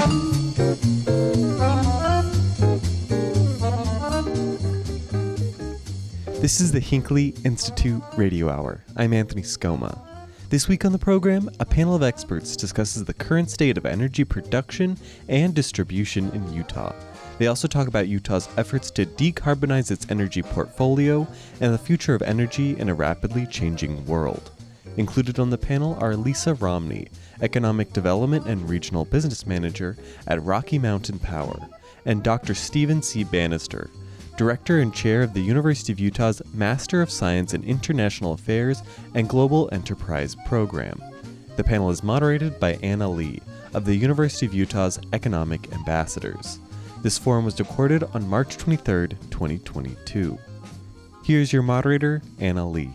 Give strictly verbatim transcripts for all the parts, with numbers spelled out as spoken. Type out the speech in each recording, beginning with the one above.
This is the Hinckley Institute Radio Hour. I'm Anthony Scoma. This week on the program, a panel of experts discusses the current state of energy production and distribution in Utah. They also talk about Utah's efforts to decarbonize its energy portfolio and the future of energy in a rapidly changing world. Included on the panel are Lisa Romney, Economic Development and Regional Business Manager at Rocky Mountain Power, and Doctor Stephen C. Bannister, Director and Chair of the University of Utah's Master of Science in International Affairs and Global Enterprise Program. The panel is moderated by Anna Lee of the University of Utah's Economic Ambassadors. This forum was recorded on March twenty-third, twenty twenty-two. Here's your moderator, Anna Lee.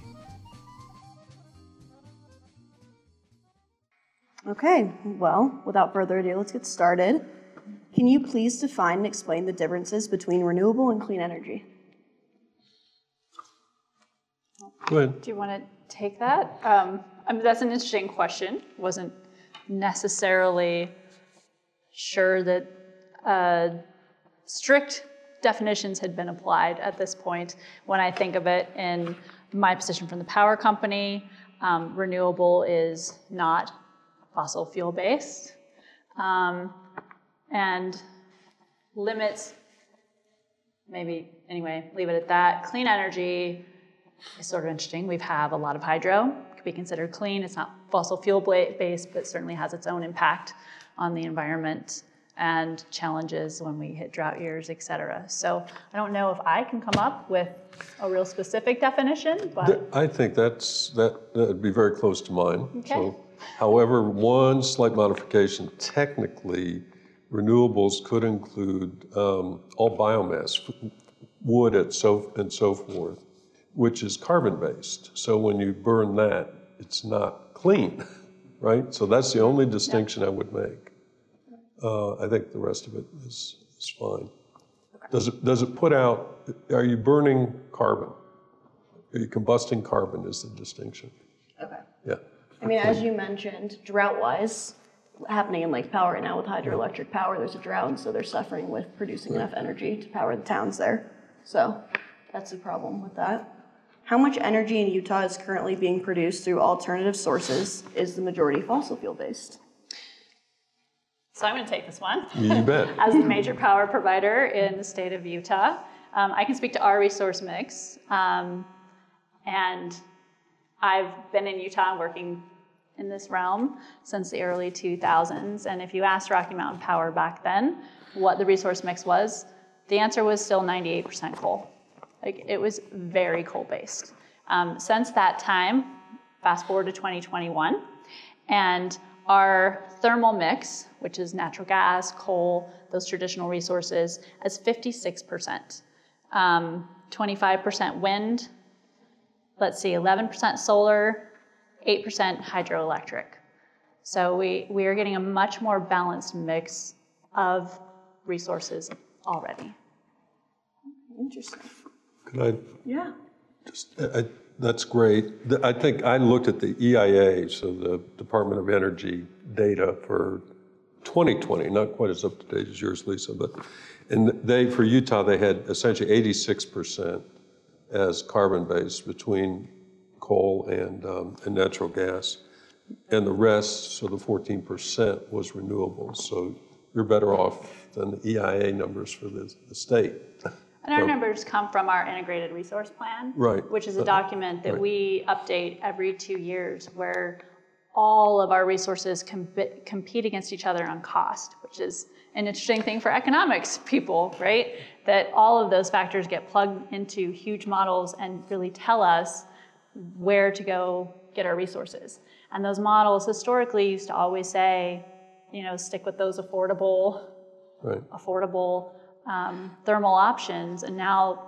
Okay, well, without further ado, let's get started. Can you please define and explain the differences between renewable and clean energy? Go ahead. Do you want to take that? Um, I mean, that's an interesting question. Wasn't necessarily sure that uh, strict definitions had been applied at this point. When I think of it in my position from the power company, um, renewable is not fossil fuel based. Um, and limits, maybe, anyway, leave it at that. Clean energy is sort of interesting. We have a lot of hydro. It could be considered clean. It's not fossil fuel based, but certainly has its own impact on the environment and challenges when we hit drought years, et cetera. So I don't know if I can come up with a real specific definition, but I think that's that would be very close to mine. Okay. So, however, one slight modification, technically, renewables could include um, all biomass, wood and so, and so forth, which is carbon-based. So when you burn that, it's not clean, right? So that's the only distinction I would make. Uh, I think the rest of it is, is fine. Okay. Does it, does it put out, are you burning carbon? Are you combusting carbon is the distinction. Okay. Yeah. I mean, as you mentioned, drought-wise, happening in Lake Powell right now with hydroelectric power, there's a drought, and so they're suffering with producing enough energy to power the towns there. So that's the problem with that. How much energy in Utah is currently being produced through alternative sources? Is the majority fossil fuel based? So I'm going to take this one. You bet. As the major power provider in the state of Utah, um, I can speak to our resource mix. Um, and I've been in Utah working in this realm since the early two thousands. And if you asked Rocky Mountain Power back then what the resource mix was, the answer was still ninety-eight percent coal. Like, it was very coal-based. Um, since that time, fast forward to twenty twenty-one, and our thermal mix, which is natural gas, coal, those traditional resources, is fifty-six percent. Um, twenty-five percent wind, let's see, eleven percent solar, eight percent hydroelectric. So we, we are getting a much more balanced mix of resources already. Interesting. Could I Yeah. just, I, that's great. The- I think I looked at the E I A, so the Department of Energy data for twenty twenty, not quite as up to date as yours, Lisa, but, and they, for Utah, they had essentially eighty-six percent as carbon-based between coal and, um, and natural gas. And the rest, so the fourteen percent was renewables. So you're better off than the E I A numbers for the, the state. And our So- numbers come from our integrated resource plan, Right. which is a Uh, document that right. we update every two years where all of our resources com- compete against each other on cost, which is an interesting thing for economics people, right? That all of those factors get plugged into huge models and really tell us where to go get our resources. And those models historically used to always say, you know, stick with those affordable, Right. affordable um, thermal options. And now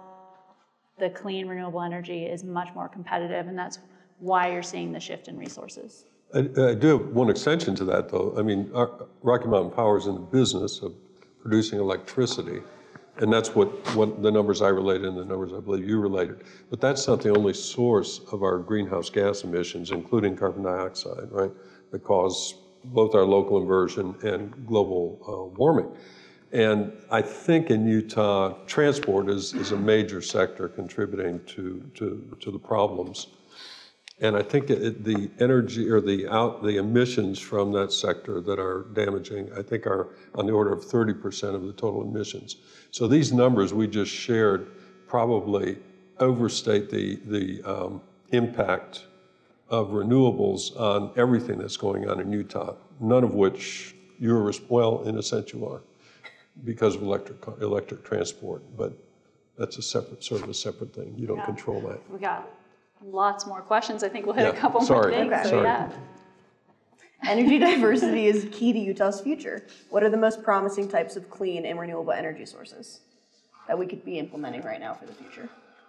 the clean renewable energy is much more competitive, and that's why you're seeing the shift in resources. I, I do have one extension to that, though. I mean, our, Rocky Mountain Power is in the business of producing electricity, and that's what, what the numbers I related and the numbers I believe you related. But that's not the only source of our greenhouse gas emissions, including carbon dioxide, right, that cause both our local inversion and global uh, warming. And I think in Utah, transport is, is a major sector contributing to, to, to the problems. And I think it, the energy or the out the emissions from that sector that are damaging, I think are on the order of thirty percent of the total emissions. So these numbers we just shared probably overstate the, the um, impact of renewables on everything that's going on in Utah, none of which you're, well, in a sense you are, because of electric, electric transport, but that's a separate, sort of a separate thing. You don't Yeah. control that. We got lots more questions. I think we'll hit Yeah, a couple sorry, more things. Okay. So sorry. yeah. Energy diversity is key to Utah's future. What are the most promising types of clean and renewable energy sources that we could be implementing right now for the future?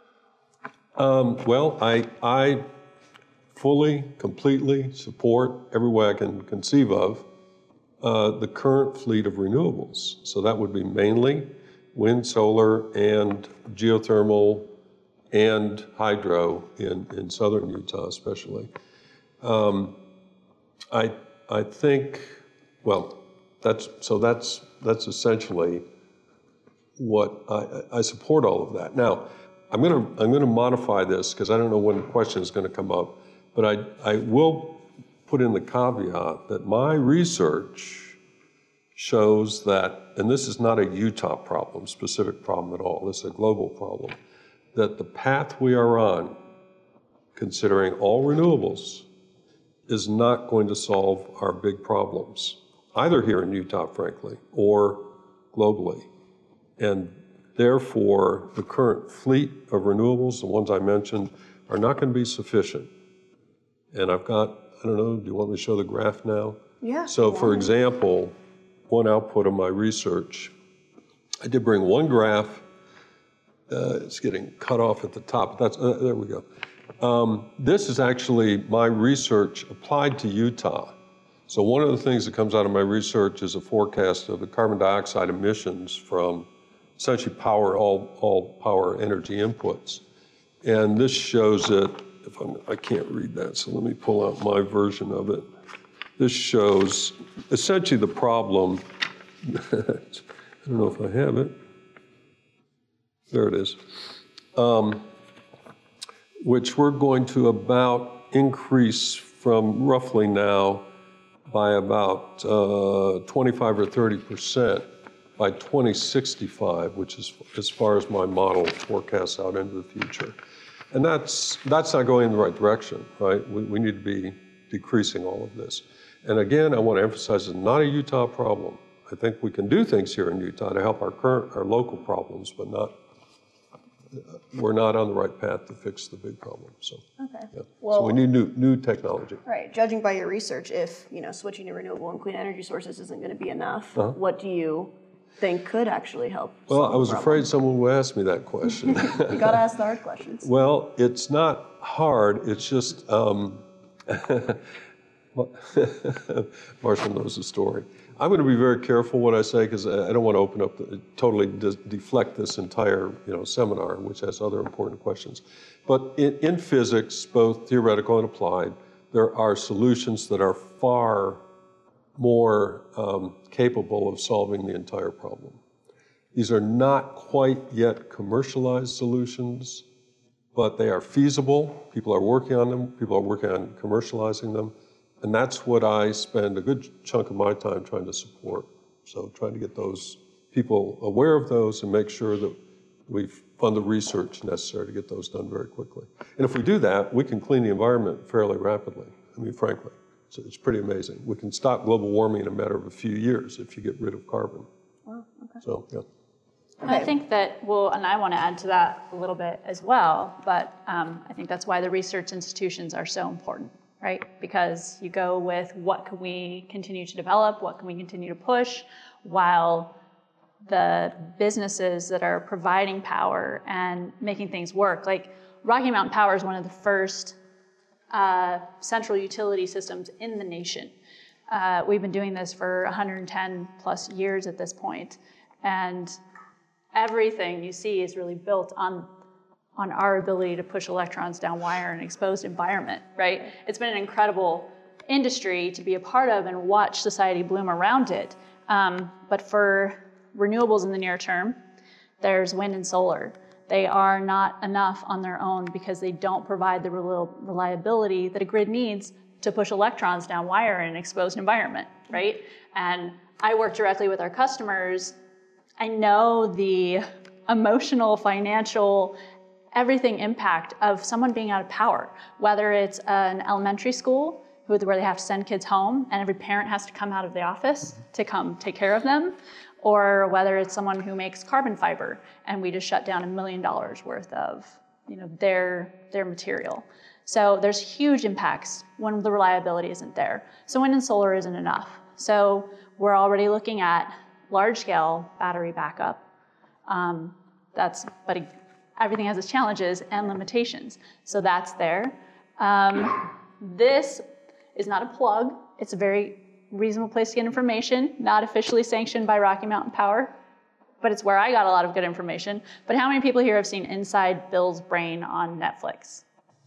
Um, well, I, I fully, completely support every way I can conceive of uh, the current fleet of renewables. So that would be mainly wind, solar, and geothermal, and hydro in, in southern Utah especially. Um, I, I think, well, that's, so that's, that's essentially what, I, I support all of that. Now, I'm gonna, I'm gonna modify this because I don't know when the question is gonna come up, but I, I will put in the caveat that my research shows that, and this is not a Utah problem, specific problem at all, this is a global problem, that the path we are on, considering all renewables, is not going to solve our big problems, either here in Utah, frankly, or globally. And therefore, the current fleet of renewables, the ones I mentioned, are not going to be sufficient. And I've got, I don't know, do you want me to show the graph now? Yeah. So for example, one output of my research, I did bring one graph. Uh, it's getting cut off at the top. That's, uh, there we go. Um, this is actually my research applied to Utah. So one of the things that comes out of my research is a forecast of the carbon dioxide emissions from essentially power, all, all power energy inputs. And this shows it, if I'm, I can't read that, so let me pull out my version of it. This shows essentially the problem, I don't know if I have it. There it is. Um, which we're going to about increase from roughly now by about uh, twenty-five or thirty percent by twenty sixty-five, which is as far as my model forecasts out into the future. And that's, that's not going in the right direction, right? We, we need to be decreasing all of this. And again, I want to emphasize it's not a Utah problem. I think we can do things here in Utah to help our current, our local problems, but not, we're not on the right path to fix the big problem. So, Okay. yeah. Well, so we need new, new technology. right. Judging by your research, if you know switching to renewable and clean energy sources isn't going to be enough, Uh-huh. what do you think could actually help? Well, solve I was the afraid someone would ask me that question. You got to ask the hard questions. Well, it's not hard. It's just, um, Marshall knows the story. I'm going to be very careful what I say because I don't want to open up, the, totally de deflect this entire you know, seminar, which has other important questions. But in, in physics, both theoretical and applied, there are solutions that are far more um, capable of solving the entire problem. These are not quite yet commercialized solutions, but they are feasible. People are working on them. People are working on commercializing them. And that's what I spend a good chunk of my time trying to support. So trying to get those people aware of those and make sure that we fund the research necessary to get those done very quickly. And if we do that, we can clean the environment fairly rapidly. I mean, frankly, so it's pretty amazing. We can stop global warming in a matter of a few years if you get rid of carbon. Wow, okay. So, yeah. And I think that, well, and I want to add to that a little bit as well, but um, I think that's why the research institutions are so important, right? Because you go with what can we continue to develop, what can we continue to push, while the businesses that are providing power and making things work, like Rocky Mountain Power is one of the first uh, central utility systems in the nation. Uh, we've been doing this for one hundred ten plus years at this point, and everything you see is really built on on our ability to push electrons down wire in an exposed environment, right? It's been an incredible industry to be a part of and watch society bloom around it. Um, but for renewables in the near term, there's wind and solar. They are not enough on their own because they don't provide the reliability that a grid needs to push electrons down wire in an exposed environment, right? And I work directly with our customers. I know the emotional, financial, everything impact of someone being out of power, whether it's an elementary school where they have to send kids home and every parent has to come out of the office to come take care of them, or whether it's someone who makes carbon fiber and we just shut down a million dollars worth of you know, their, their material. So there's huge impacts when the reliability isn't there. So wind and solar isn't enough. So we're already looking at large-scale battery backup. Um, that's, but it, everything has its challenges and limitations. So that's there. Um, this is not a plug. It's a very reasonable place to get information, not officially sanctioned by Rocky Mountain Power, but it's where I got a lot of good information. But how many people here have seen Inside Bill's Brain on Netflix?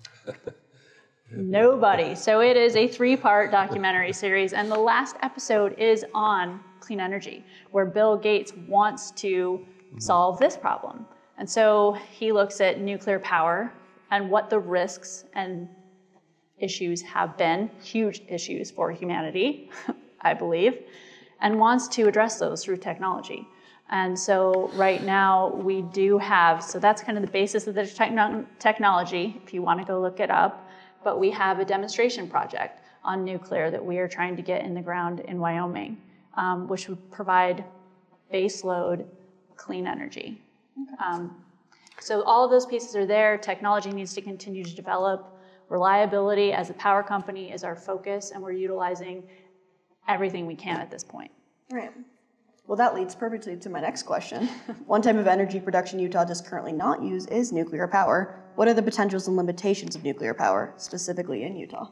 Nobody. So it is a three-part documentary series, and the last episode is on clean energy, where Bill Gates wants to solve this problem. And so he looks at nuclear power and what the risks and issues have been, huge issues for humanity, I believe, and wants to address those through technology. And so right now we do have, so that's kind of the basis of the techno technology, if you want to go look it up, but we have a demonstration project on nuclear that we are trying to get in the ground in Wyoming, um, which would provide baseload clean energy. Um, so all of those pieces are there. Technology needs to continue to develop. Reliability as a power company is our focus, and we're utilizing everything we can at this point. Right. Well, that leads perfectly to my next question. One type of energy production Utah does currently not use is nuclear power. What are the potentials and limitations of nuclear power, specifically in Utah?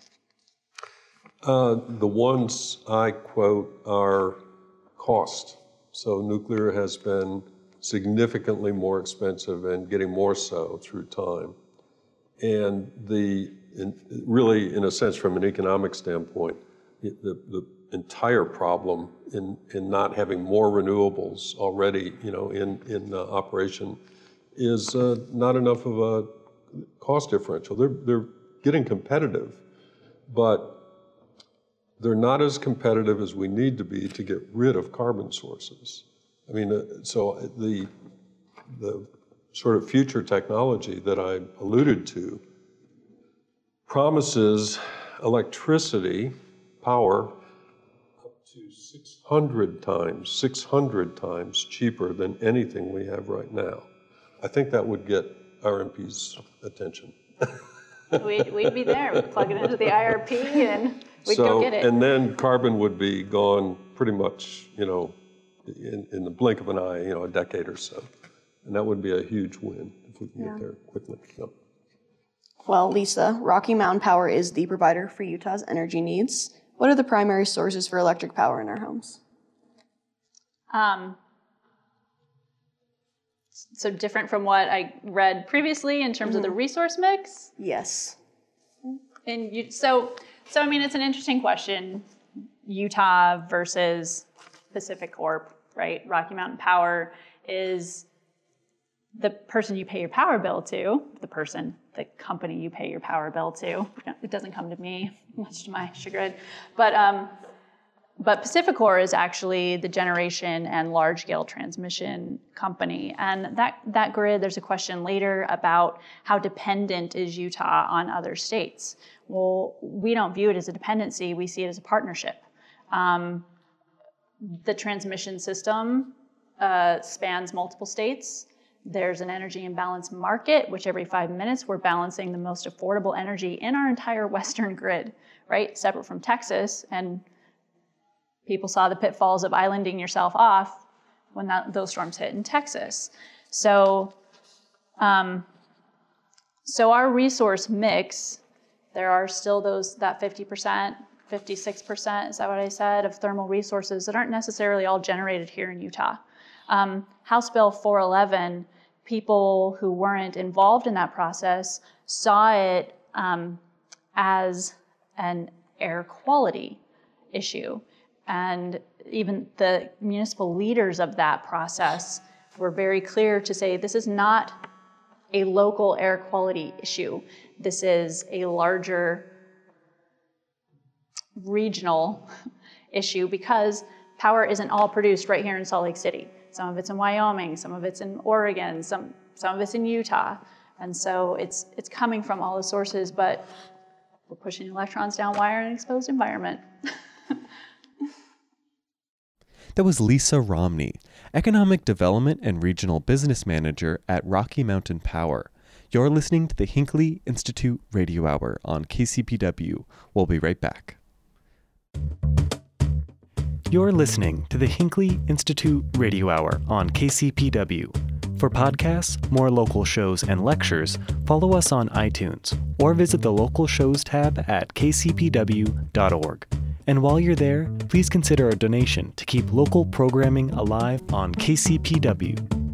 Uh, the ones I quote are cost. So nuclear has been significantly more expensive and getting more so through time. And the, in, really, in a sense, from an economic standpoint, the, the entire problem in, in not having more renewables already, you know, in, in uh, operation is uh, not enough of a cost differential. They're, they're getting competitive, but they're not as competitive as we need to be to get rid of carbon sources. I mean, uh, so the, the sort of future technology that I alluded to promises electricity, power, up to six hundred times, six hundred times cheaper than anything we have right now. I think that would get R M P's attention. we'd, we'd be there. We'd plug it into the I R P and we'd so, go get it. And then carbon would be gone pretty much, you know, in, in the blink of an eye, you know, a decade or so. And that would be a huge win if we can Yeah. get there quickly. Yep. Well, Lisa, Rocky Mountain Power is the provider for Utah's energy needs. What are the primary sources for electric power in our homes? Um, so different from what I read previously in terms mm-hmm. of the resource mix? Yes. And you, so, so I mean, it's an interesting question. Utah versus Pacific Corp, right? Rocky Mountain Power is the person you pay your power bill to, the person, the company you pay your power bill to. It doesn't come to me, much to my chagrin. But, um, but PacifiCorp is actually the generation and large-scale transmission company. And that, that grid, there's a question later about how dependent is Utah on other states. Well, we don't view it as a dependency. We see it as a partnership. Um, the transmission system uh, spans multiple states. There's an energy imbalance market, which every five minutes we're balancing the most affordable energy in our entire Western grid, right? Separate from Texas, and people saw the pitfalls of islanding yourself off when that, those storms hit in Texas. So, um, so our resource mix, there are still those, that fifty percent, fifty-six percent, is that what I said, of thermal resources that aren't necessarily all generated here in Utah. Um, House Bill four eleven, people who weren't involved in that process saw it um, as an air quality issue. And even the municipal leaders of that process were very clear to say this is not a local air quality issue. This is a larger regional issue because power isn't all produced right here in Salt Lake City. Some of it's in Wyoming, some of it's in Oregon, some some of it's in Utah. And so it's it's coming from all the sources, but we're pushing electrons down wire in an exposed environment. That was Lisa Romney, Economic Development and Regional Business Manager at Rocky Mountain Power. You're listening to the Hinckley Institute Radio Hour on K C P W. We'll be right back. You're listening to the Hinckley Institute Radio Hour on K C P W. For podcasts, more local shows, and lectures, follow us on iTunes or visit the Local Shows tab at k c p w dot org. And while you're there, please consider a donation to keep local programming alive on K C P W.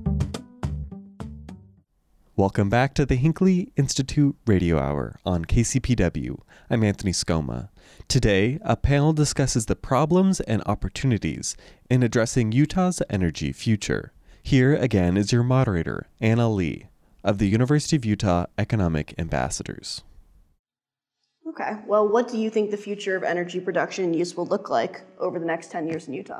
Welcome back to the Hinckley Institute Radio Hour on K C P W. I'm Anthony Scoma. Today, a panel discusses the problems and opportunities in addressing Utah's energy future. Here again is your moderator, Anna Lee, of the University of Utah Economic Ambassadors. Okay, well, what do you think the future of energy production and use will look like over the next ten years in Utah?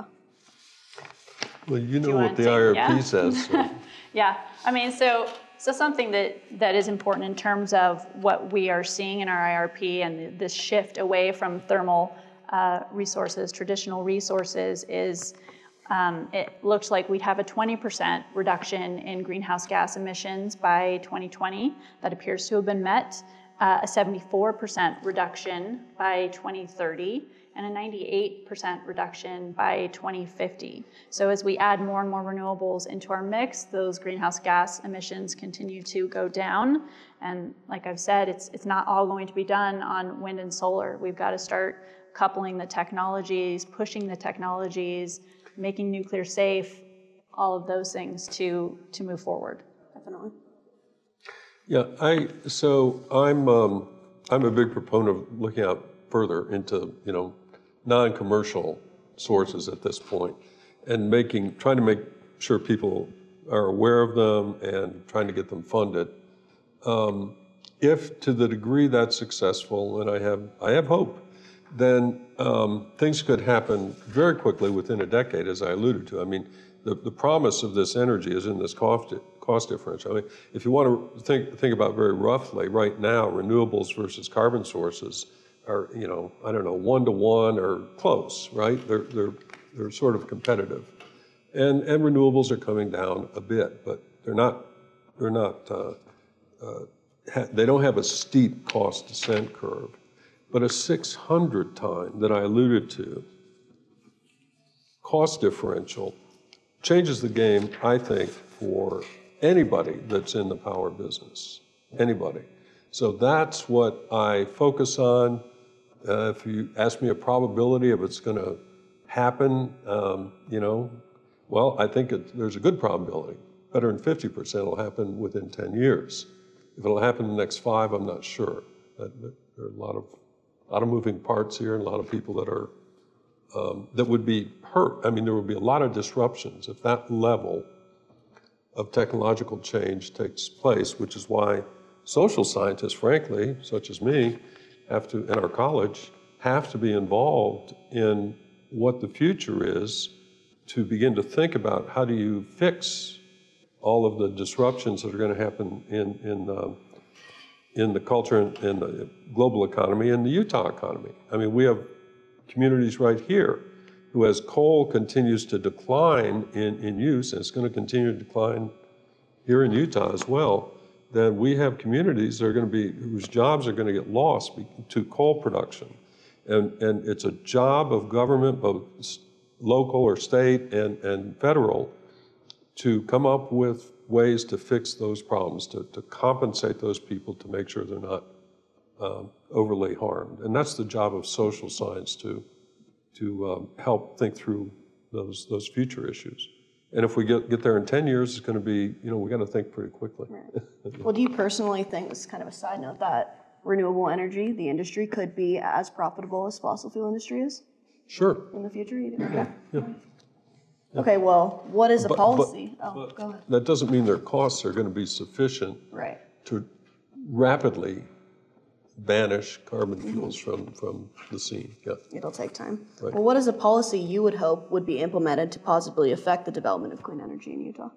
Well, you know you what want the to I R P take- yeah? says. So. Yeah, I mean, so so something that, that is important in terms of what we are seeing in our I R P and this shift away from thermal uh, resources, traditional resources, is um, it looks like we'd have a twenty percent reduction in greenhouse gas emissions by twenty twenty. That appears to have been met. Uh, a seventy-four percent reduction by twenty thirty, and a ninety-eight percent reduction by twenty fifty. So as we add more and more renewables into our mix, those greenhouse gas emissions continue to go down. And like I've said, it's it's not all going to be done on wind and solar. We've got to start coupling the technologies, pushing the technologies, making nuclear safe, all of those things to to move forward. Definitely. Yeah, I so I'm um, I'm a big proponent of looking out further into you know non-commercial sources at this point, and making trying to make sure people are aware of them and trying to get them funded. Um, if to the degree that's successful, and I have I have hope, then um, things could happen very quickly within a decade, as I alluded to. I mean, the the promise of this energy is in this cost. cost differential. I mean, if you want to think think about very roughly, right now, renewables versus carbon sources are, you know, I don't know, one to one or close, right? They're they're they're sort of competitive, and and renewables are coming down a bit, but they're not they're not uh, uh, ha- they don't have a steep cost descent curve, but a six hundred time that I alluded to cost differential changes the game, I think, for anybody that's in the power business, anybody. So that's what I focus on. Uh, if you ask me a probability of it's going to happen, um, you know, well, I think it, there's a good probability. Better than fifty percent will happen within ten years. If it'll happen in the next five, I'm not sure. That, that there are a lot of, a lot of moving parts here and a lot of people that are, um, that would be hurt. I mean, there would be a lot of disruptions if that level of technological change takes place, which is why social scientists, frankly, such as me, have to, in our college, have to be involved in what the future is to begin to think about how do you fix all of the disruptions that are going to happen in in um, in the culture and in the global economy and the Utah economy. I mean, we have communities right here who, as coal continues to decline in, in use, and it's going to continue to decline here in Utah as well, then we have communities that are going to be, whose jobs are going to get lost to coal production. And, and it's a job of government, both local or state and, and federal, to come up with ways to fix those problems, to, to compensate those people to make sure they're not um, overly harmed. And that's the job of social science, to, to um, help think through those, those future issues. And if we get, get there in ten years, it's going to be, you know, we got to think pretty quickly. Right. Well, do you personally think, this is kind of a side note, that renewable energy, the industry could be as profitable as fossil fuel industry is Sure. in the future? You do- Okay. Okay, well, what is a But- policy? but- Oh, but go ahead. That doesn't mean their costs are going to be sufficient Right. to rapidly banish carbon fuels from, from the scene. Yeah. It'll take time. Right. Well, what is a policy you would hope would be implemented to positively affect the development of clean energy in Utah?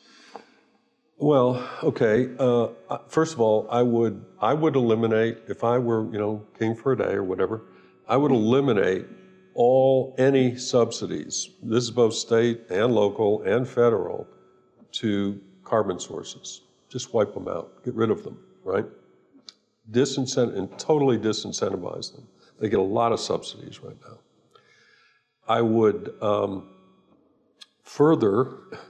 Well, okay. Uh, uh, first of all, I would I would eliminate, if I were, you know, king for a day or whatever, I would eliminate all any subsidies. This is both state and local and federal to carbon sources. Just wipe them out. Get rid of them. Right. Disincent and totally disincentivize them. They get a lot of subsidies right now. I would um, further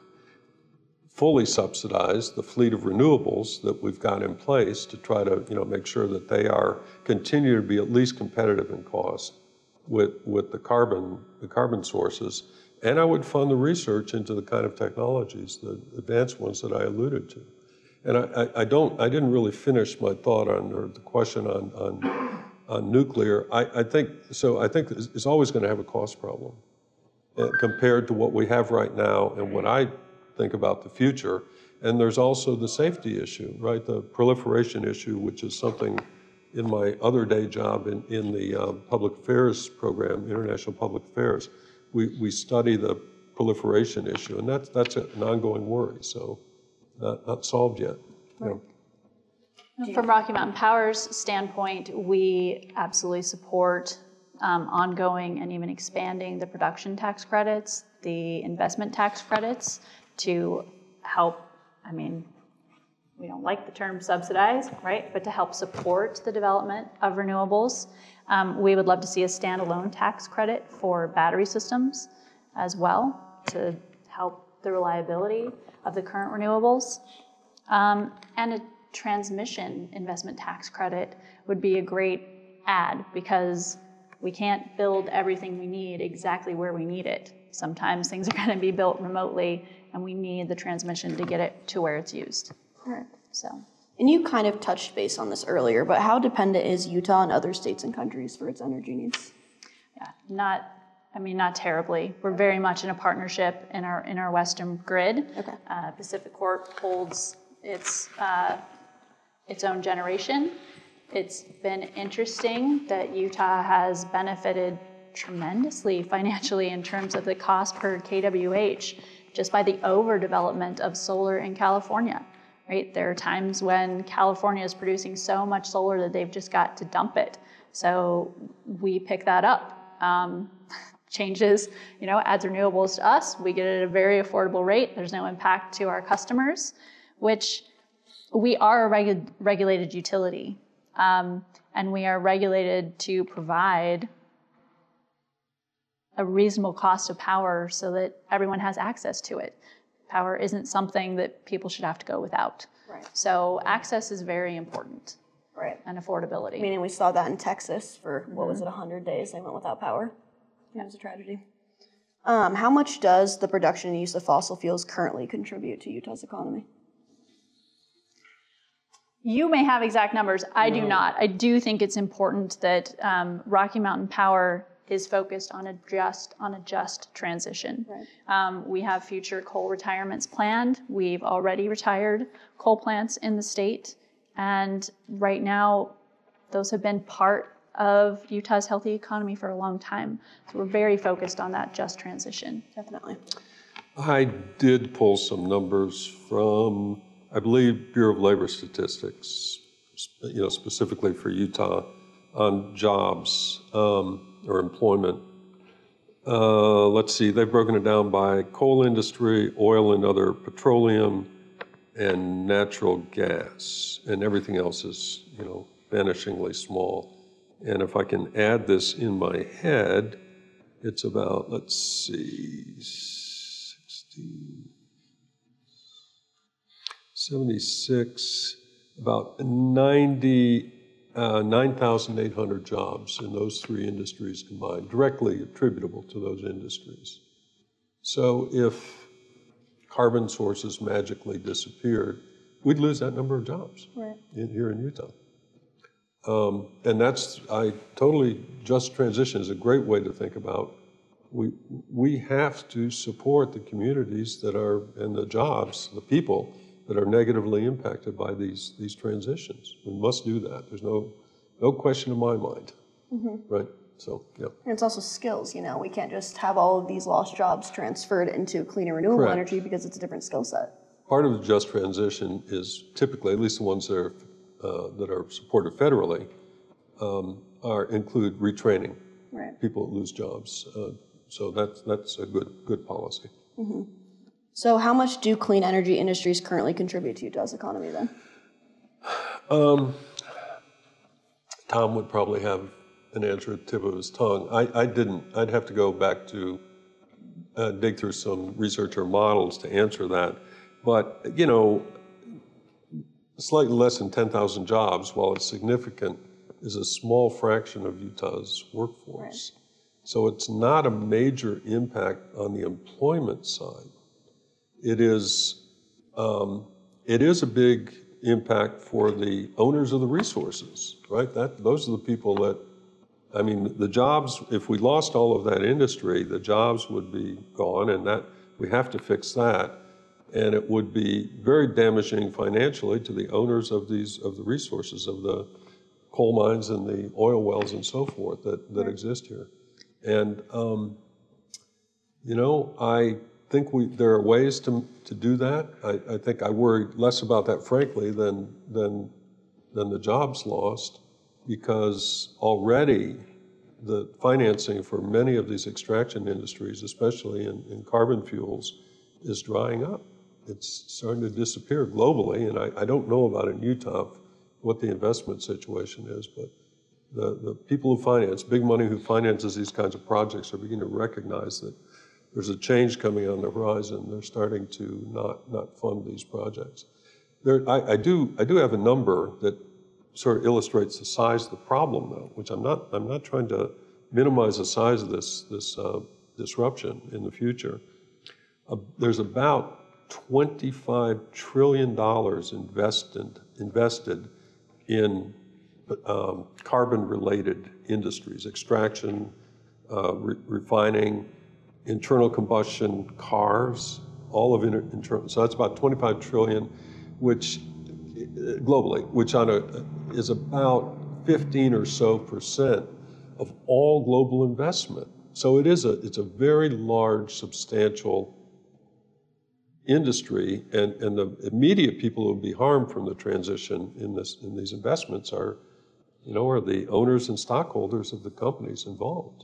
fully subsidize the fleet of renewables that we've got in place to try to, you know, make sure that they are continue to be at least competitive in cost with with the carbon the carbon sources. And I would fund the research into the kind of technologies, the advanced ones that I alluded to. And I, I, I don't I didn't really finish my thought on or the question on on, on nuclear. I, I think so. I think it's always going to have a cost problem uh, compared to what we have right now and what I think about the future. And there's also the safety issue, right? The proliferation issue, which is something in my other day job in, in the um, public affairs program, international public affairs. We, we study the proliferation issue, and that's, that's an ongoing worry, so not, not solved yet. Right. Yeah. From Rocky Mountain Power's standpoint, we absolutely support um, ongoing and even expanding the production tax credits, the investment tax credits, to help, I mean, we don't like the term subsidize, right? But to help support the development of renewables. Um, we would love to see a standalone tax credit for battery systems as well to help the reliability of the current renewables. Um, and a transmission investment tax credit would be a great add because we can't build everything we need exactly where we need it. Sometimes things are going to be built remotely and we need the transmission to get it to where it's used. Right. So, And you kind of touched base on this earlier, but how dependent is Utah on other states and countries for its energy needs? yeah, not, I mean, not terribly. We're very much in a partnership in our in our Western grid. Okay. Uh, Pacific Corp holds its uh, its own generation. It's been interesting that Utah has benefited tremendously financially in terms of the cost per K W H just by the overdevelopment of solar in California, right? There are times when California is producing so much solar that they've just got to dump it. So we pick that up. Um, changes, you know, adds renewables to us. We get it at a very affordable rate. There's no impact to our customers, which we are a regu- regulated utility. Um, and we are regulated to provide a reasonable cost of power so that everyone has access to it. Power isn't something that people should have to go without. Right. So access is very important, Right. and affordability. Meaning we saw that in Texas for, what was it, one hundred days they went without power. Yeah. It was a tragedy. Um, how much does the production and use of fossil fuels currently contribute to Utah's economy? You may have exact numbers. I do not. I do think it's important that um, Rocky Mountain Power is focused on a just on a just transition. Right. Um, we have future coal retirements planned. We've already retired coal plants in the state, and right now, those have been part of Utah's healthy economy for a long time. So we're very focused on that just transition. Definitely. I did pull some numbers from, I believe, Bureau of Labor Statistics, you know, specifically for Utah, on jobs um, or employment. Uh, let's see, they've broken it down by coal industry, oil and other petroleum, and natural gas, and everything else is, you know, vanishingly small. And if I can add this in my head, it's about, let's see, sixty, seventy-six, about ninety, uh, nine thousand eight hundred jobs in those three industries combined, directly attributable to those industries. So if carbon sources magically disappeared, we'd lose that number of jobs Right. in, here in Utah. Um, and that's, I totally, just transition is a great way to think about. We, we have to support the communities that are, and the jobs, the people that are negatively impacted by these, these transitions. We must do that. There's no, no question in my mind, mm-hmm. right? So, yeah. And it's also skills, you know, we can't just have all of these lost jobs transferred into clean and renewable Correct. energy because it's a different skill set. Part of the just transition is typically, at least the ones that are, uh, that are supported federally, um, are include retraining right. people that lose jobs. Uh, so that's, that's a good, good policy. Mm-hmm. So how much do clean energy industries currently contribute to Utah's economy then? Um, Tom would probably have an answer at the tip of his tongue. I, I didn't. I'd have to go back to uh, dig through some research or models to answer that. But, you know, slightly less than ten thousand jobs, while it's significant, is a small fraction of Utah's workforce. Right. So it's not a major impact on the employment side. It is, um, it is a big impact for the owners of the resources, right? That, those are the people that, I mean, the jobs, if we lost all of that industry, the jobs would be gone, and that we have to fix that. And it would be very damaging financially to the owners of these, of the resources, of the coal mines and the oil wells and so forth that, that right. exist here. And, um, you know, I think we, there are ways to, to do that. I, I think I worry less about that, frankly, than, than, than the jobs lost, because already the financing for many of these extraction industries, especially in, in carbon fuels, is drying up. It's starting to disappear globally, and I, I don't know about in Utah what the investment situation is, but the, the people who finance, big money who finances these kinds of projects are beginning to recognize that there's a change coming on the horizon. They're starting to not, not fund these projects. There, I, I, do, I do have a number that sort of illustrates the size of the problem, though, which I'm not, I'm not trying to minimize the size of this, this uh, disruption in the future. Uh, there's about twenty-five trillion dollars invested, invested in um, carbon-related industries, extraction, uh, re refining, internal combustion cars, all of inter internal. So that's about twenty-five trillion, which globally, which on a, is about fifteen or so percent of all global investment. So it is a, it's a very large, substantial industry, and, and the immediate people who will be harmed from the transition in this, in these investments are, you know, are the owners and stockholders of the companies involved.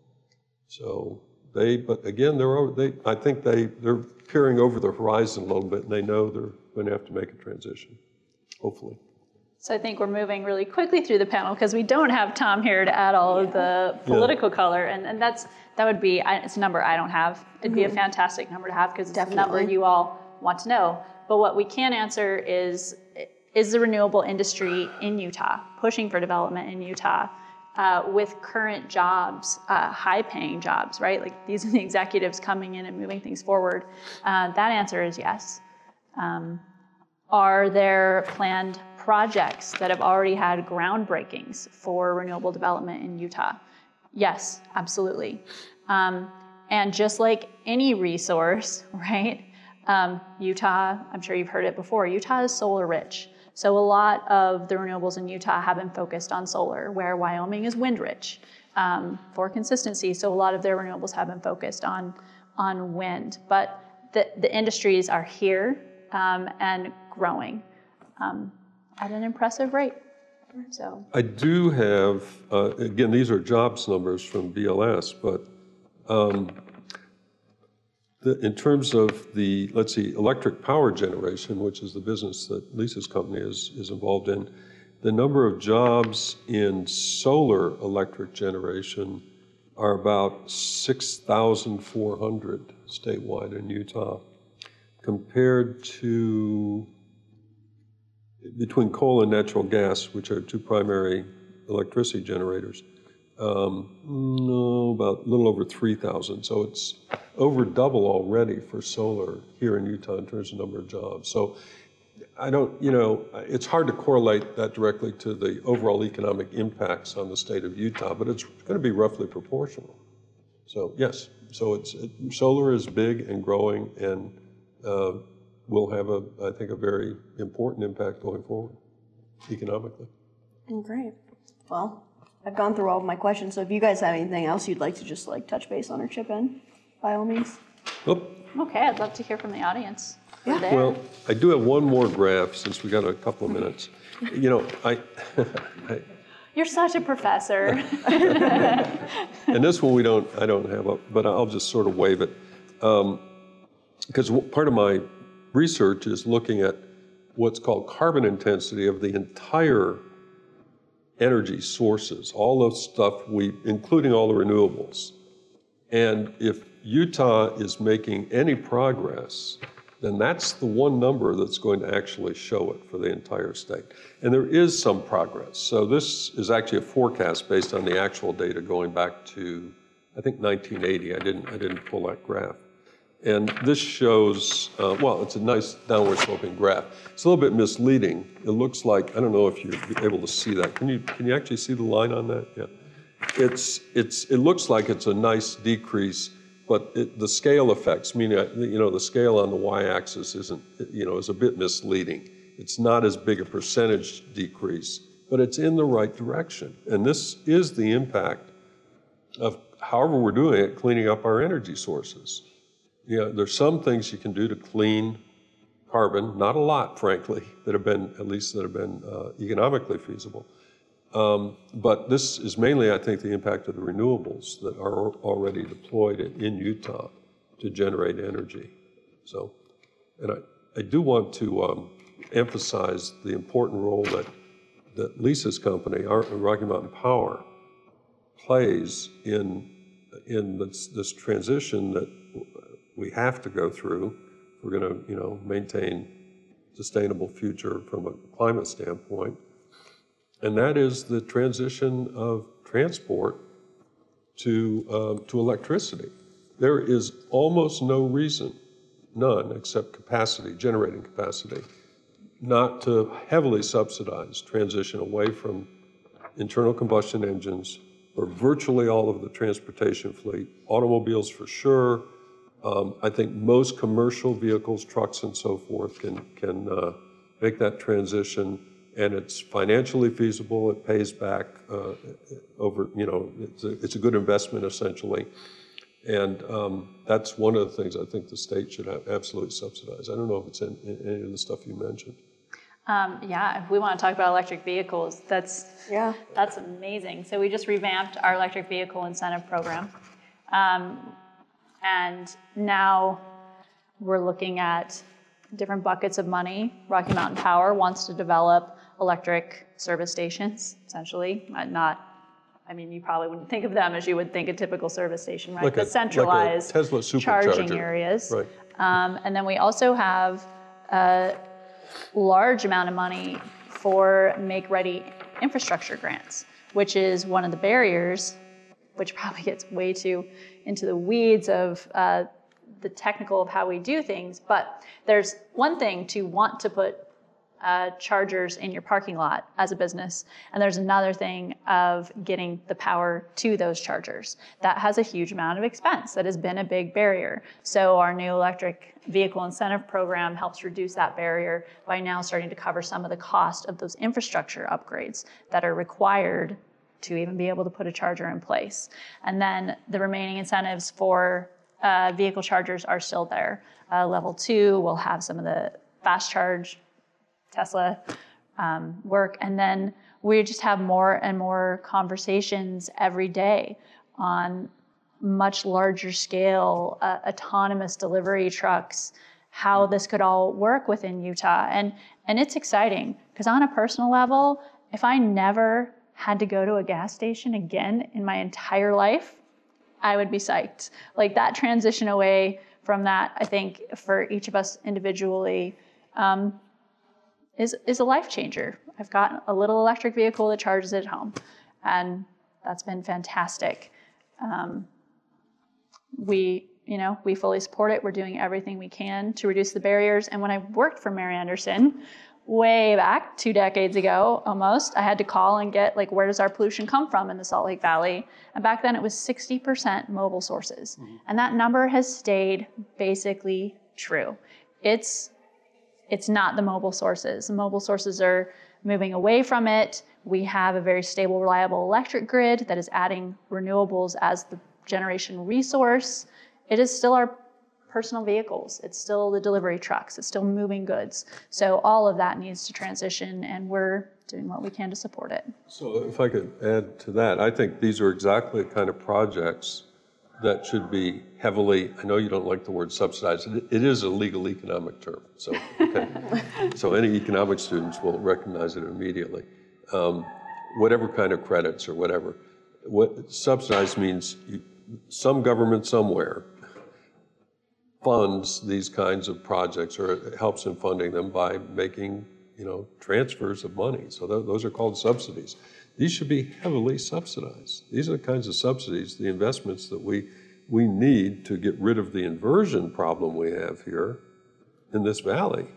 So they, but again, they're over, they, I think they, they're peering over the horizon a little bit, and they know they're going to have to make a transition, hopefully. So I think we're moving really quickly through the panel because we don't have Tom here to add all of the political yeah. color, and, and that's that would be, it's a number I don't have. It'd mm-hmm. be a fantastic number to have because it's Definitely. a number you all want to know. But what we can answer is, is the renewable industry in Utah, pushing for development in Utah, uh, with current jobs, uh, high-paying jobs, right? Like these are the executives coming in and moving things forward. Uh, that answer is yes. Um, are there planned projects that have already had groundbreakings for renewable development in Utah? Yes, absolutely. Um, and just like any resource, right? Um, Utah, I'm sure you've heard it before, Utah is solar rich. So a lot of the renewables in Utah have been focused on solar, where Wyoming is wind rich um, for consistency. So a lot of their renewables have been focused on, on wind. But the, the industries are here um, and growing um, at an impressive rate. So I do have, uh, again, these are jobs numbers from B L S, but um, the, in terms of the, let's see, electric power generation, which is the business that Lisa's company is, is involved in, the number of jobs in solar electric generation are about six thousand four hundred statewide in Utah, compared to between coal and natural gas, which are two primary electricity generators, um, no, about a little over three thousand. So it's over double already for solar here in Utah in terms of number of jobs. So I don't, you know, it's hard to correlate that directly to the overall economic impacts on the state of Utah, but it's going to be roughly proportional. So yes, so it's it, solar is big and growing, and uh, will have a, I think, a very important impact going forward, economically. Great. Well, I've gone through all of my questions, so if you guys have anything else you'd like to just like touch base on or chip in, by all means. Oop. Okay, I'd love to hear from the audience. Yeah. There. Well, I do have one more graph since we got a couple of minutes. You know, I, I You're such a professor. and this one we don't, I don't have up, but I'll just sort of wave it. Um, because part of my research is looking at what's called carbon intensity of the entire energy sources, all the stuff we, including all the renewables. And if Utah is making any progress, then that's the one number that's going to actually show it for the entire state. And there is some progress. So this is actually a forecast based on the actual data going back to, I think, nineteen eighty. I didn't, I didn't pull that graph. And this shows, uh, well, it's a nice downward sloping graph. It's a little bit misleading. It looks like, I don't know if you're able to see that. Can you, can you actually see the line on that? Yeah. It's, it's, it looks like it's a nice decrease, but it, the scale effects, meaning, you know, the scale on the y-axis isn't, you know, is a bit misleading. It's not as big a percentage decrease, but it's in the right direction. And this is the impact of however we're doing it, cleaning up our energy sources. You know, there's some things you can do to clean carbon, not a lot, frankly, that have been, at least that have been uh, economically feasible. Um, but this is mainly, I think, the impact of the renewables that are already deployed in, in Utah to generate energy. So, and I, I do want to um, emphasize the important role that, that Lisa's company, our, Rocky Mountain Power, plays in, in this, this transition that we have to go through if we're going to, you know, maintain sustainable future from a climate standpoint. And that is the transition of transport to, um, to electricity. There is almost no reason, none, except capacity, generating capacity, not to heavily subsidize transition away from internal combustion engines for virtually all of the transportation fleet, automobiles for sure. Um, I think most commercial vehicles, trucks and so forth can, can uh, make that transition. And it's financially feasible, it pays back uh, over, you know, it's a, it's a good investment essentially. And um, that's one of the things I think the state should have absolutely subsidize. I don't know if it's in, in any of the stuff you mentioned. Um, yeah, if we want to talk about electric vehicles, that's, Yeah. that's amazing. So we just revamped our electric vehicle incentive program. Um, and now we're looking at different buckets of money. Rocky Mountain Power wants to develop electric service stations, essentially. Not, I mean, you probably wouldn't think of them as you would think a typical service station, right? Like but a, centralized like a Tesla charging supercharger. areas. Right. Um, and then we also have a large amount of money for make-ready infrastructure grants, which is one of the barriers, which probably gets way too into the weeds of uh, the technical of how we do things. But there's one thing to want to put Uh, chargers in your parking lot as a business. And there's another thing of getting the power to those chargers. That has a huge amount of expense. That has been a big barrier. So our new electric vehicle incentive program helps reduce that barrier by now starting to cover some of the cost of those infrastructure upgrades that are required to even be able to put a charger in place. And then the remaining incentives for uh, vehicle chargers are still there. Uh, level two will have some of the fast charge Tesla um, work. And then we just have more and more conversations every day on much larger scale, uh, autonomous delivery trucks, how this could all work within Utah. And, and it's exciting because on a personal level, if I never had to go to a gas station again in my entire life, I would be psyched. Like that transition away from that, I think for each of us individually, um, is, is a life changer. I've got a little electric vehicle that charges at home, and that's been fantastic. Um, we, you know, we fully support it. We're doing everything we can to reduce the barriers. And when I worked for Mary Anderson, way back, two decades ago almost, I had to call and get like, where does our pollution come from in the Salt Lake Valley? And back then it was sixty percent mobile sources. Mm-hmm. And that number has stayed basically true. It's, it's not the mobile sources. The mobile sources are moving away from it. We have a very stable, reliable electric grid that is adding renewables as the generation resource. It is still our personal vehicles. It's still the delivery trucks. It's still moving goods. So all of that needs to transition, and we're doing what we can to support it. So if I could add to that, I think these are exactly the kind of projects that should be heavily, I know you don't like the word subsidized, it, it is a legal economic term, so okay. So any economic students will recognize it immediately. Um, whatever kind of credits or whatever. What subsidized means you, some government somewhere funds these kinds of projects, or helps in funding them by making, you know, transfers of money. So th those are called subsidies. These should be heavily subsidized. These are the kinds of subsidies, the investments that we we need to get rid of the inversion problem we have here in this valley.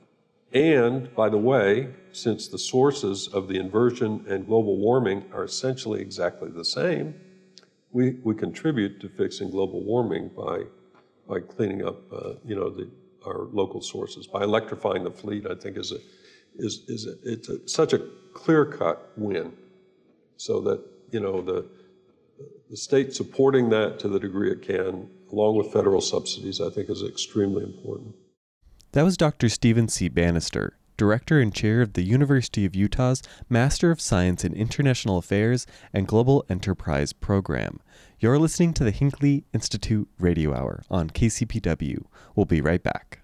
And by the way, since the sources of the inversion and global warming are essentially exactly the same, we, we contribute to fixing global warming by by cleaning up, uh, you know, the, our local sources, by electrifying the fleet. I think is a is is a, it's a, such a clear-cut win, so that, you know, the the state supporting that to the degree it can, along with federal subsidies, I think is extremely important. That was Doctor Stephen C. Bannister, Director and Chair of the University of Utah's Master of Science in International Affairs and Global Enterprise Program. You're listening to the Hinckley Institute Radio Hour on K C P W. We'll be right back.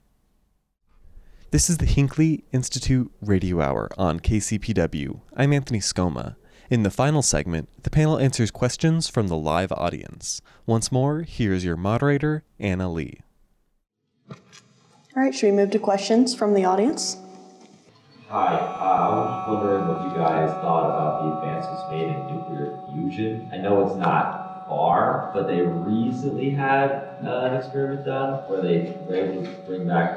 This is the Hinckley Institute Radio Hour on K C P W. I'm Anthony Scoma. In the final segment, the panel answers questions from the live audience. Once more, here's your moderator, Anna Lee. All right, should we move to questions from the audience? Hi, uh, I was just wondering what you guys thought about the advances made in nuclear fusion. I know it's not far, but they recently had uh, an experiment done where they were able to bring back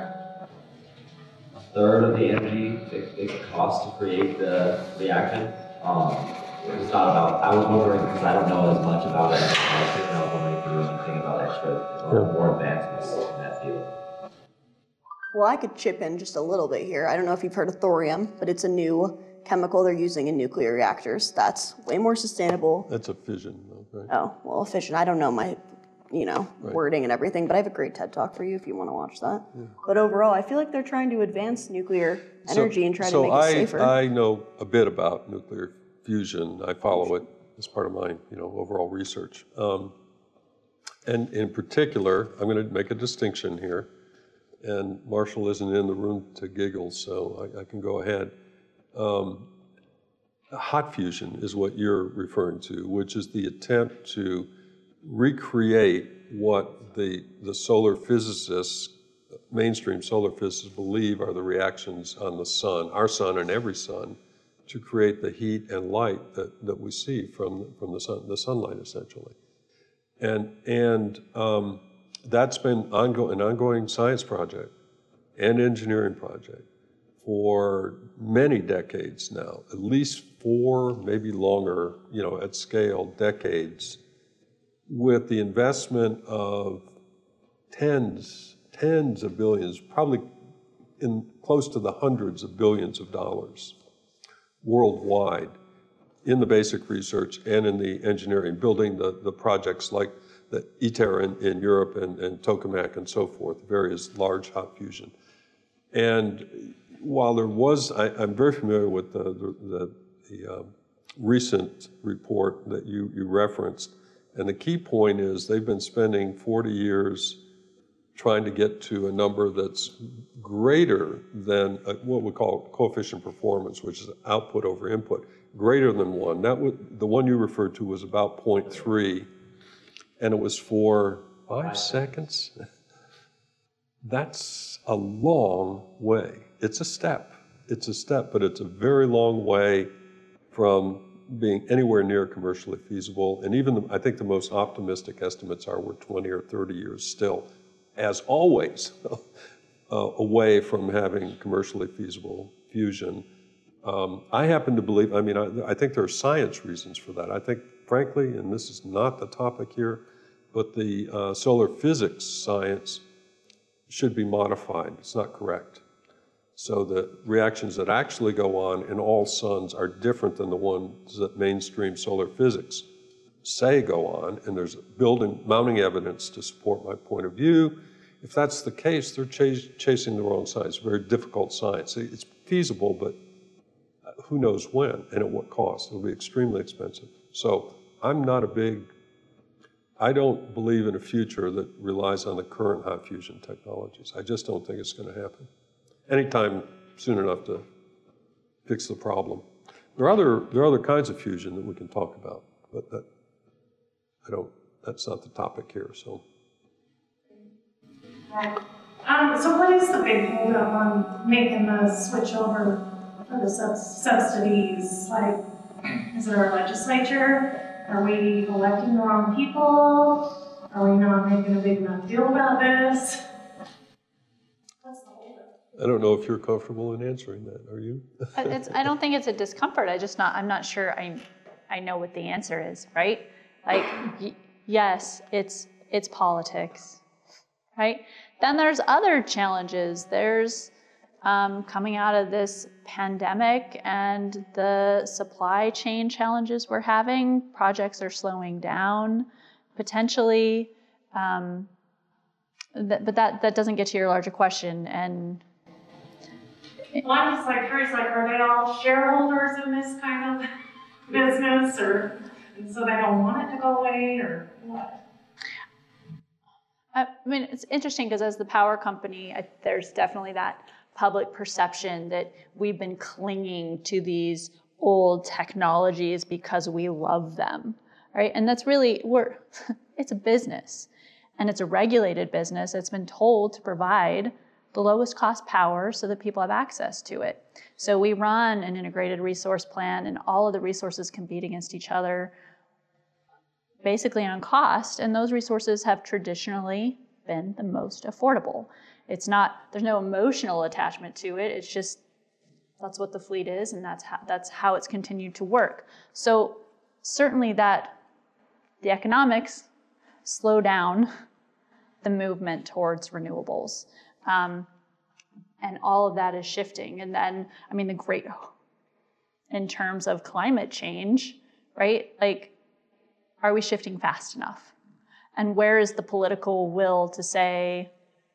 a third of the energy it, it costs to create the reaction. Um, it was not about, I was wondering, because I don't know as much about it, I was wondering if you knew anything about extra or more advancements in that field. Well, I could chip in just a little bit here. I don't know if you've heard of thorium, but it's a new chemical they're using in nuclear reactors that's way more sustainable. That's a fission, though, right? Oh, well, fission. I don't know my, you know, right. wording and everything, but I have a great TED Talk for you if you want to watch that. Yeah. But overall, I feel like they're trying to advance nuclear energy so, and try so to make I, it safer. I know a bit about nuclear fusion. I follow it as part of my, you know, overall research. Um, and in particular, I'm going to make a distinction here. And Marshall isn't in the room to giggle, so I, I can go ahead. Um, hot fusion is what you're referring to, which is the attempt to recreate what the, the solar physicists, mainstream solar physicists believe are the reactions on the sun, our sun and every sun, to create the heat and light that, that we see from, from the sun, the sunlight essentially. And, and um, that's been ongo- an ongoing science project and engineering project for many decades now, at least four, maybe longer, you know, at scale, decades, with the investment of tens, tens of billions, probably in close to the hundreds of billions of dollars worldwide in the basic research and in the engineering, building the, the projects like the ITER in, in Europe and, and tokamak and so forth, various large hot fusion. And while there was, I, I'm very familiar with the, the, the, the uh, recent report that you, you referenced, and the key point is they've been spending forty years trying to get to a number that's greater than a, what we call coefficient performance, which is output over input, greater than one. That was, the one you referred to was about zero point three. And it was for five seconds. That's a long way. It's a step. It's a step, but it's a very long way from being anywhere near commercially feasible. And even the, I think the most optimistic estimates are we're twenty or thirty years still, as always, uh, away from having commercially feasible fusion. Um, I happen to believe, I mean, I, I think there are science reasons for that. I think, frankly, and this is not the topic here, but the uh, solar physics science should be modified. It's not correct. So the reactions that actually go on in all suns are different than the ones that mainstream solar physics say go on, and there's building, mounting evidence to support my point of view. If that's the case, they're chas chasing the wrong science. Very difficult science. It's feasible, but who knows when and at what cost. It'll be extremely expensive. So I'm not a big, I don't believe in a future that relies on the current hot fusion technologies. I just don't think it's going to happen anytime soon enough to fix the problem. There are other, there are other kinds of fusion that we can talk about, but that, I don't, that's not the topic here, so. Right. Um, so what is the big holdup on making the switch over for the sub subsidies? Like, is it our legislature? Are we electing the wrong people? Are we not making a big enough deal about this? What's the holdup? I don't know if you're comfortable in answering that, are you? It's, I don't think it's a discomfort. I just not. I'm not sure. I I know what the answer is, right? Like, y yes, it's it's politics, right? Then there's other challenges. There's um, coming out of this pandemic and the supply chain challenges we're having. Projects are slowing down, potentially. Um, th but that that doesn't get to your larger question. And Well, I'm just like curious, like, are they all shareholders in this kind of business, or and so they don't want it to go away, or what? I mean, it's interesting because as the power company, I, there's definitely that public perception that we've been clinging to these old technologies because we love them, right? And that's really, we're, it's a business, and it's a regulated business. It's been told to provide the lowest cost power so that people have access to it. So we run an integrated resource plan, and all of the resources compete against each other basically on cost, and those resources have traditionally been the most affordable. It's not, there's no emotional attachment to it, it's just, that's what the fleet is, and that's how, that's how it's continued to work. So certainly that, the economics slow down the movement towards renewables. Um, and all of that is shifting. And then, I mean, the great, in terms of climate change, right? Like, are we shifting fast enough? And where is the political will to say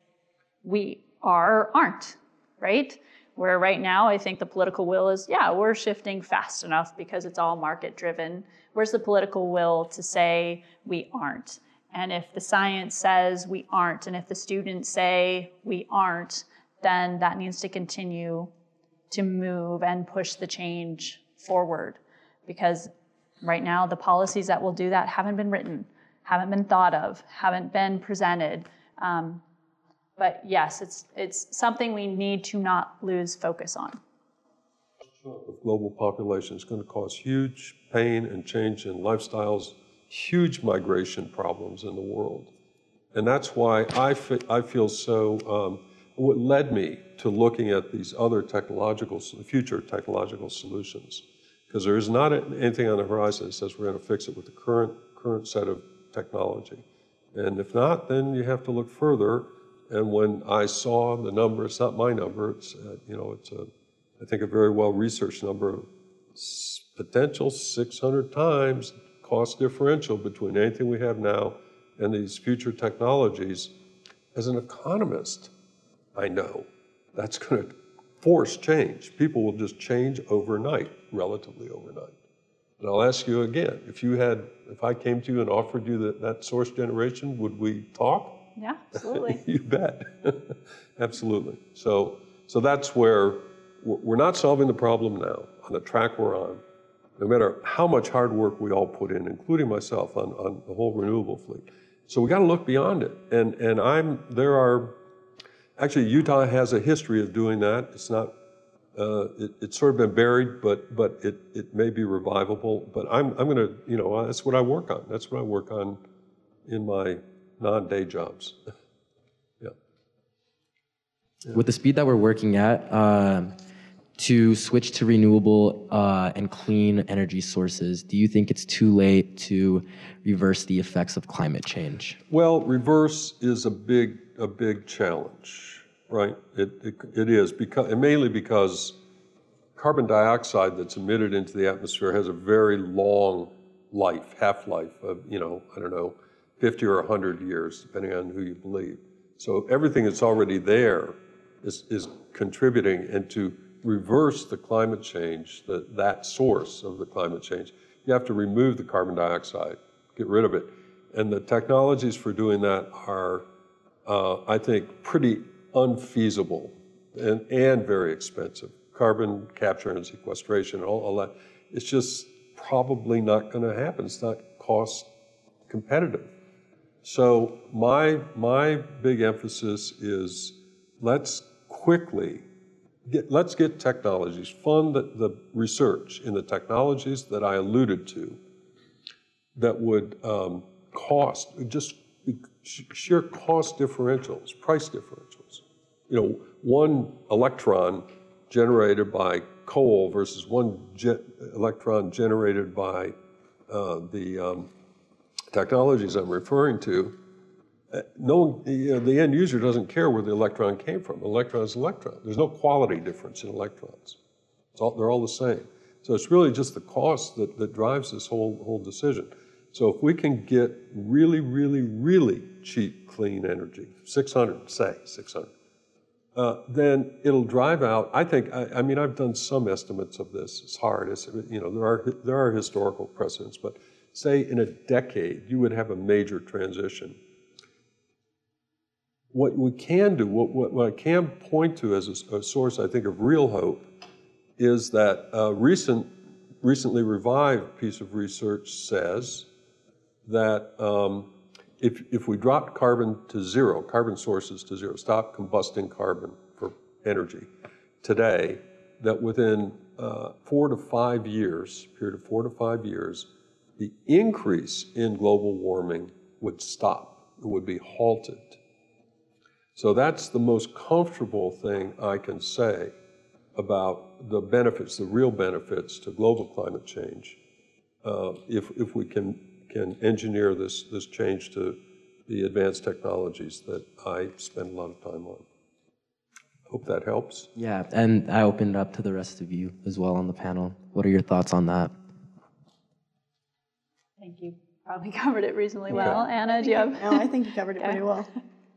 we are or aren't, right? Where right now, I think the political will is, yeah, we're shifting fast enough because it's all market driven. Where's the political will to say we aren't? And if the science says we aren't, and if the students say we aren't, then that needs to continue to move and push the change forward. Because right now, the policies that will do that haven't been written, haven't been thought of, haven't been presented. Um, but yes, it's, it's something we need to not lose focus on. The global population is going to cause huge pain and change in lifestyles, huge migration problems in the world. And that's why I, fe I feel so, um, what led me to looking at these other technological, future technological solutions. Because there is not anything on the horizon that says we're going to fix it with the current, current set of technology. And if not, then you have to look further. And when I saw the number, it's not my number, it's, uh, you know, it's a, I think a very well-researched number, potential six hundred times cost differential between anything we have now and these future technologies. As an economist, I know that's going to force change. People will just change overnight, relatively overnight. And I'll ask you again, if you had, if I came to you and offered you that, that source generation, would we talk? Yeah, absolutely. You bet. Absolutely. So, so that's where we're not solving the problem now on the track we're on, no matter how much hard work we all put in, including myself on, on the whole renewable fleet. So we got to look beyond it. And, and I'm, there are, actually Utah has a history of doing that. It's not, uh, it, it's sort of been buried, but, but it, it may be revivable. But I'm, I'm going to, you know, that's what I work on. That's what I work on in my non-day jobs. Yeah. Yeah. With the speed that we're working at, um, to switch to renewable uh, and clean energy sources, do you think it's too late to reverse the effects of climate change? Well, reverse is a big a big challenge, right? It it, it is because and mainly because carbon dioxide that's emitted into the atmosphere has a very long life, half-life of, you know, I don't know, fifty or one hundred years, depending on who you believe. So everything that's already there is, is contributing, and to reverse the climate change, the, that source of the climate change, you have to remove the carbon dioxide, get rid of it. And the technologies for doing that are, uh, I think, pretty unfeasible and, and very expensive. Carbon capture and sequestration, all, all that, it's just probably not going to happen. It's not cost competitive. So my, my big emphasis is let's quickly get, let's get technologies, fund the, the research in the technologies that I alluded to that would um, cost, just sheer cost differentials, price differentials. You know, one electron generated by coal versus one ge- electron generated by uh, the um, technologies I'm referring to, uh, no, you know, the end user doesn't care where the electron came from. The electron is an electron. There's no quality difference in electrons. It's all, they're all the same. So it's really just the cost that, that drives this whole, whole decision. So if we can get really, really, really cheap, clean energy, six hundred, say six hundred, Uh, then it'll drive out, I think, I, I mean, I've done some estimates of this. It's hard. It's, you know, there are, there are historical precedents, but say in a decade, you would have a major transition. What we can do, what, what, what I can point to as a, a source, I think, of real hope is that a recent, recently revived piece of research says that um, If, if we dropped carbon to zero, carbon sources to zero, stop combusting carbon for energy today, that within uh, four to five years, period of four to five years, the increase in global warming would stop, it would be halted. So that's the most comfortable thing I can say about the benefits, the real benefits to global climate change, uh, if, if we can can engineer this, this change to the advanced technologies that I spend a lot of time on. Hope that helps. Yeah, and I opened it up to the rest of you as well on the panel. What are your thoughts on that? Thank you. Probably covered it reasonably Okay. well. Anna, do you have? No, I think you covered it pretty well.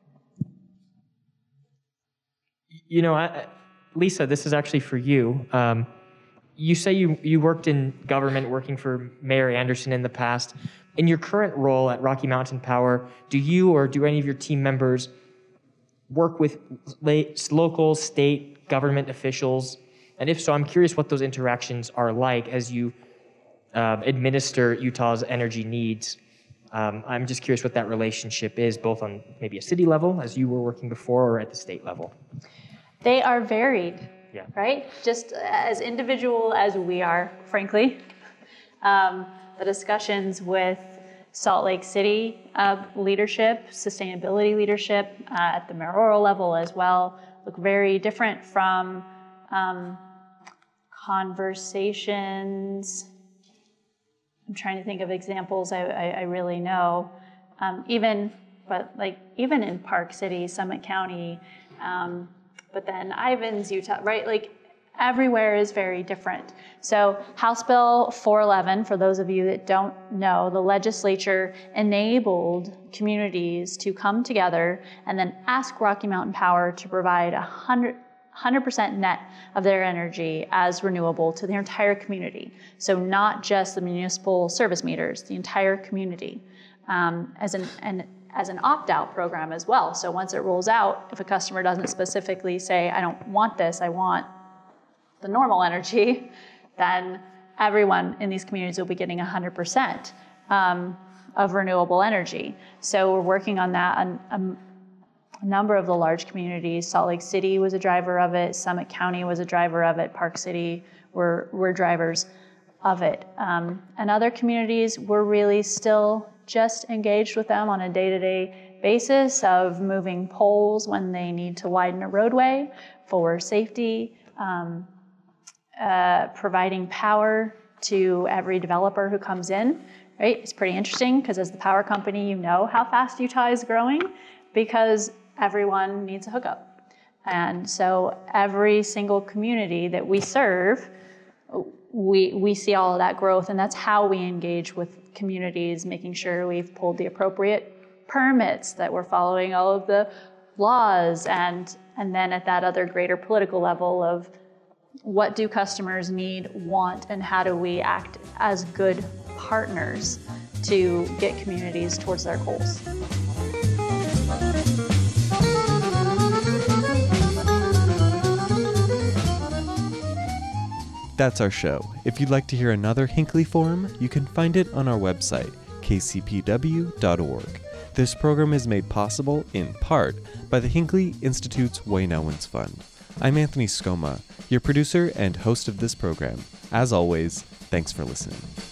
You know, I, Lisa, this is actually for you. Um, you say you, you worked in government, working for Mayor Anderson in the past. In your current role at Rocky Mountain Power, do you or do any of your team members work with local, state government officials? And if so, I'm curious what those interactions are like as you uh, administer Utah's energy needs. Um, I'm just curious what that relationship is, both on maybe a city level, as you were working before, or at the state level. They are varied, Yeah. right? Just as individual as we are, frankly. Um, the discussions with Salt Lake City uh, leadership, sustainability leadership uh, at the mayoral level as well, look very different from um, conversations. I'm trying to think of examples I, I, I really know. Um, even, but like even in Park City, Summit County, um, but then Ivins, Utah, right? Like everywhere is very different. So House Bill four eleven, for those of you that don't know, the legislature enabled communities to come together and then ask Rocky Mountain Power to provide one hundred percent net of their energy as renewable to their entire community. So not just the municipal service meters, the entire community, um, as an, an as an opt-out program as well. So once it rolls out, if a customer doesn't specifically say, I don't want this, I want the normal energy, then everyone in these communities will be getting one hundred percent um, of renewable energy. So we're working on that on um, a number of the large communities. Salt Lake City was a driver of it, Summit County was a driver of it, Park City were, were drivers of it. Um, and other communities, we're really still just engaged with them on a day-to-day basis of moving poles when they need to widen a roadway for safety, um, uh, providing power to every developer who comes in, right? It's pretty interesting because as the power company, you know how fast Utah is growing because everyone needs a hookup. And so every single community that we serve, we, we see all of that growth, and that's how we engage with communities, making sure we've pulled the appropriate permits, that we're following all of the laws, and, and then at that other greater political level of what do customers need, want, and how do we act as good partners to get communities towards their goals. That's our show. If you'd like to hear another Hinckley Forum, you can find it on our website, k c p w dot org. This program is made possible, in part, by the Hinckley Institute's Wayne Owens Fund. I'm Anthony Scoma, your producer and host of this program. As always, thanks for listening.